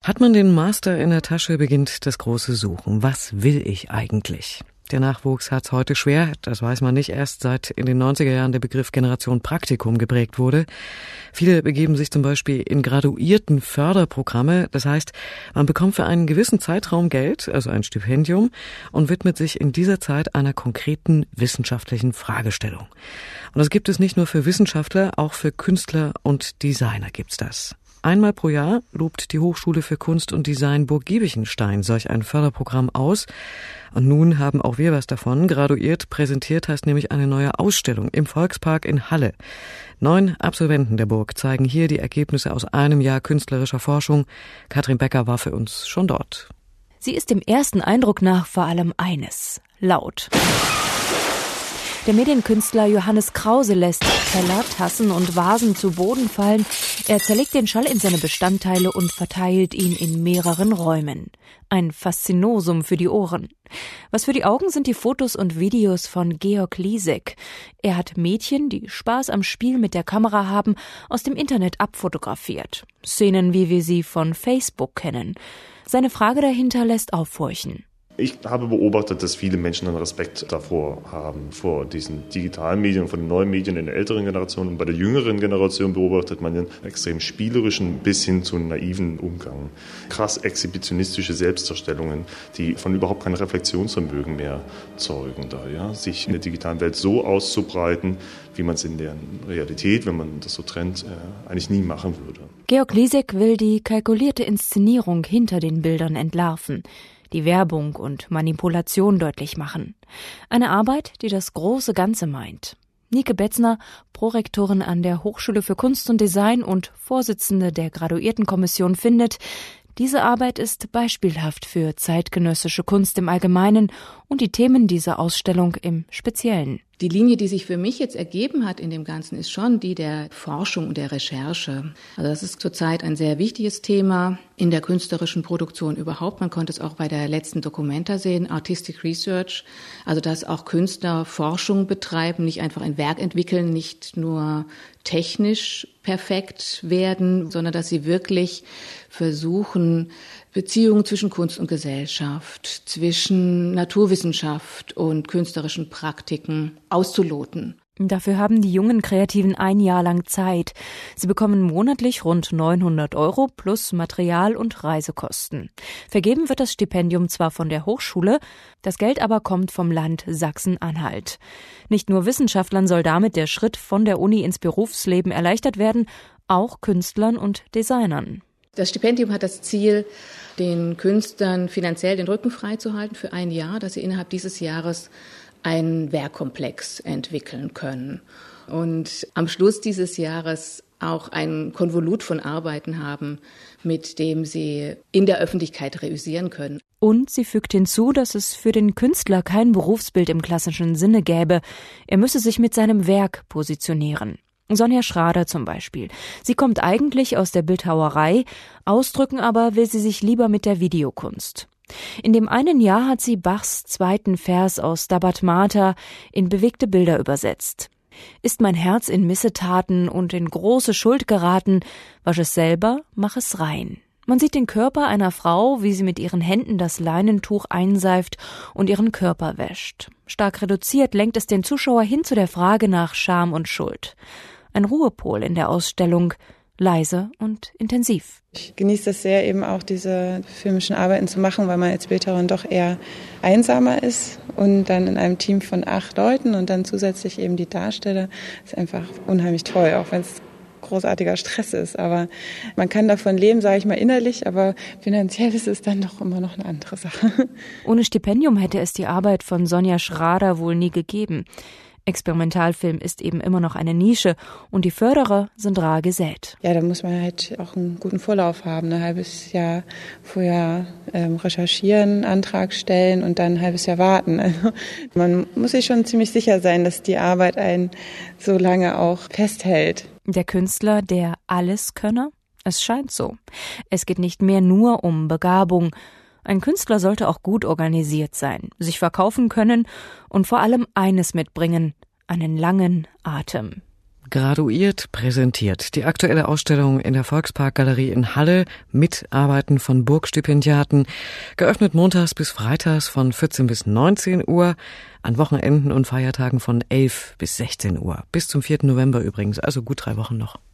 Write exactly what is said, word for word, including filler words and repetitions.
Hat man den Master in der Tasche, beginnt das große Suchen. Was will ich eigentlich? Der Nachwuchs hat's heute schwer, das weiß man nicht erst, seit in den neunziger Jahren der Begriff Generation Praktikum geprägt wurde. Viele begeben sich zum Beispiel in graduierten Förderprogramme. Das heißt, man bekommt für einen gewissen Zeitraum Geld, also ein Stipendium, und widmet sich in dieser Zeit einer konkreten wissenschaftlichen Fragestellung. Und das gibt es nicht nur für Wissenschaftler, auch für Künstler und Designer gibt's das. Einmal pro Jahr lobt die Hochschule für Kunst und Design Burg Giebichenstein solch ein Förderprogramm aus. Und nun haben auch wir was davon. Graduiert präsentiert heißt nämlich eine neue Ausstellung im Volkspark in Halle. Neun Absolventen der Burg zeigen hier die Ergebnisse aus einem Jahr künstlerischer Forschung. Katrin Becker war für uns schon dort. Sie ist dem ersten Eindruck nach vor allem eines: laut. Der Medienkünstler Johannes Krause lässt Teller, Tassen und Vasen zu Boden fallen. Er zerlegt den Schall in seine Bestandteile und verteilt ihn in mehreren Räumen. Ein Faszinosum für die Ohren. Was für die Augen sind die Fotos und Videos von Georg Lisek. Er hat Mädchen, die Spaß am Spiel mit der Kamera haben, aus dem Internet abfotografiert. Szenen, wie wir sie von Facebook kennen. Seine Frage dahinter lässt aufhorchen. Ich habe beobachtet, dass viele Menschen einen Respekt davor haben, vor diesen digitalen Medien, vor den neuen Medien in der älteren Generation. Und bei der jüngeren Generation beobachtet man einen extrem spielerischen bis hin zu naiven Umgang. Krass exhibitionistische Selbstdarstellungen, die von überhaupt kein Reflexionsvermögen mehr zeugen. Da, ja? Sich in der digitalen Welt so auszubreiten, wie man es in der Realität, wenn man das so trennt, eigentlich nie machen würde. Georg Lisek will die kalkulierte Inszenierung hinter den Bildern entlarven, die Werbung und Manipulation deutlich machen. Eine Arbeit, die das große Ganze meint. Nike Betzner, Prorektorin an der Hochschule für Kunst und Design und Vorsitzende der Graduiertenkommission, findet, diese Arbeit ist beispielhaft für zeitgenössische Kunst im Allgemeinen und die Themen dieser Ausstellung im Speziellen. Die Linie, die sich für mich jetzt ergeben hat in dem Ganzen, ist schon die der Forschung und der Recherche. Also das ist zurzeit ein sehr wichtiges Thema in der künstlerischen Produktion überhaupt. Man konnte es auch bei der letzten Documenta sehen, Artistic Research. Also dass auch Künstler Forschung betreiben, nicht einfach ein Werk entwickeln, nicht nur technisch perfekt werden, sondern dass sie wirklich versuchen, Beziehungen zwischen Kunst und Gesellschaft, zwischen Naturwissenschaft und künstlerischen Praktiken auszuloten. Dafür haben die jungen Kreativen ein Jahr lang Zeit. Sie bekommen monatlich rund neunhundert Euro plus Material- und Reisekosten. Vergeben wird das Stipendium zwar von der Hochschule, das Geld aber kommt vom Land Sachsen-Anhalt. Nicht nur Wissenschaftlern soll damit der Schritt von der Uni ins Berufsleben erleichtert werden, auch Künstlern und Designern. Das Stipendium hat das Ziel, den Künstlern finanziell den Rücken freizuhalten für ein Jahr, dass sie innerhalb dieses Jahres einen Werkkomplex entwickeln können und am Schluss dieses Jahres auch ein Konvolut von Arbeiten haben, mit dem sie in der Öffentlichkeit reüssieren können. Und sie fügt hinzu, dass es für den Künstler kein Berufsbild im klassischen Sinne gäbe. Er müsse sich mit seinem Werk positionieren. Sonja Schrader zum Beispiel. Sie kommt eigentlich aus der Bildhauerei, ausdrücken aber will sie sich lieber mit der Videokunst. In dem einen Jahr hat sie Bachs zweiten Vers aus Stabat Mater in bewegte Bilder übersetzt. Ist mein Herz in Missetaten und in große Schuld geraten, wasch es selber, mach es rein. Man sieht den Körper einer Frau, wie sie mit ihren Händen das Leinentuch einseift und ihren Körper wäscht. Stark reduziert lenkt es den Zuschauer hin zu der Frage nach Scham und Schuld. Ein Ruhepol in der Ausstellung, leise und intensiv. Ich genieße das sehr, eben auch diese filmischen Arbeiten zu machen, weil man als Bildhauerin doch eher einsamer ist und dann in einem Team von acht Leuten und dann zusätzlich eben die Darsteller, ist einfach unheimlich toll, auch wenn es großartiger Stress ist. Aber man kann davon leben, sage ich mal innerlich, aber finanziell ist es dann doch immer noch eine andere Sache. Ohne Stipendium hätte es die Arbeit von Sonja Schrader wohl nie gegeben. Experimentalfilm ist eben immer noch eine Nische und die Förderer sind rar gesät. Ja, da muss man halt auch einen guten Vorlauf haben, ein halbes Jahr vorher ähm, recherchieren, Antrag stellen und dann ein halbes Jahr warten. Also man muss sich schon ziemlich sicher sein, dass die Arbeit einen so lange auch festhält. Der Künstler, der alles könne? Es scheint so. Es geht nicht mehr nur um Begabung. Ein Künstler sollte auch gut organisiert sein, sich verkaufen können und vor allem eines mitbringen, einen langen Atem. Graduiert präsentiert die aktuelle Ausstellung in der Volksparkgalerie in Halle mit Arbeiten von Burgstipendiaten, geöffnet montags bis freitags von vierzehn bis neunzehn Uhr, an Wochenenden und Feiertagen von elf bis sechzehn Uhr. Bis zum vierten November übrigens, also gut drei Wochen noch.